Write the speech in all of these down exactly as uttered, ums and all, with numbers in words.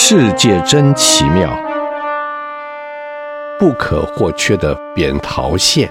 世界真奇妙，不可或缺的扁桃腺。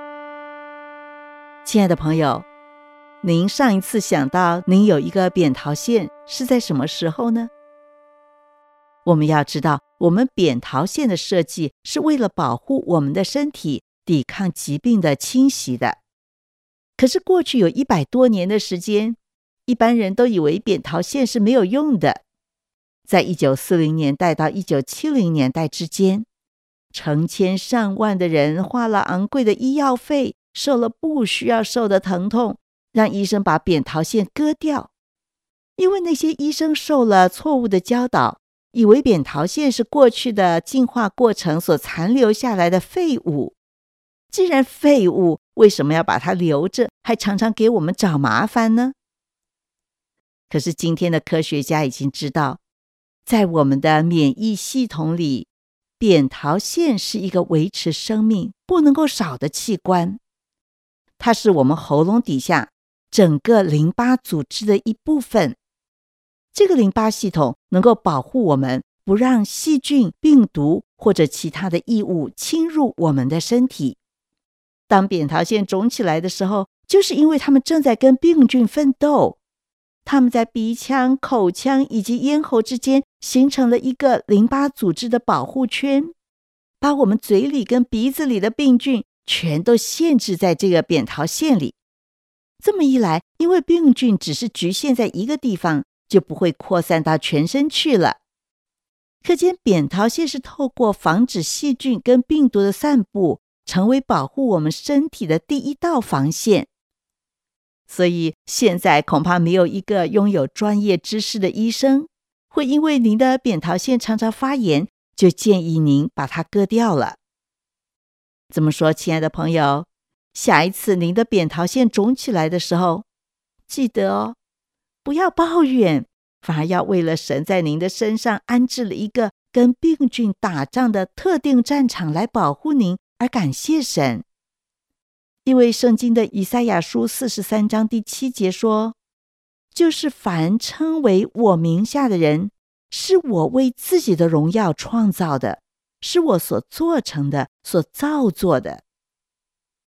亲爱的朋友，您上一次想到您有一个扁桃腺是在什么时候呢？我们要知道，我们扁桃腺的设计是为了保护我们的身体抵抗疾病的侵袭的。可是过去有一百多年的时间，一般人都以为扁桃腺是没有用的。在一九四零年代到一九七零年代之间，成千上万的人花了昂贵的医药费，受了不需要受的疼痛，让医生把扁桃腺割掉。因为那些医生受了错误的教导，以为扁桃腺是过去的进化过程所残留下来的废物。既然废物，为什么要把它留着，还常常给我们找麻烦呢？可是今天的科学家已经知道，在我们的免疫系统里，扁桃腺是一个维持生命不能够少的器官。它是我们喉咙底下整个淋巴组织的一部分。这个淋巴系统能够保护我们，不让细菌、病毒或者其他的异物侵入我们的身体。当扁桃腺肿起来的时候，就是因为它们正在跟病菌奋斗。它们在鼻腔、口腔以及咽喉之间形成了一个淋巴组织的保护圈，把我们嘴里跟鼻子里的病菌全都限制在这个扁桃腺里。这么一来，因为病菌只是局限在一个地方，就不会扩散到全身去了。可见扁桃腺是透过防止细菌跟病毒的散布，成为保护我们身体的第一道防线。所以现在恐怕没有一个拥有专业知识的医生会因为您的扁桃腺常常发炎，就建议您把它割掉了。怎么说，亲爱的朋友，下一次您的扁桃腺肿起来的时候，记得哦，不要抱怨，反而要为了神在您的身上安置了一个跟病菌打仗的特定战场来保护您，而感谢神。因为圣经的以赛亚书四十三章第七节说，就是凡称为我名下的人，是我为自己的荣耀创造的，是我所做成的，所造作的。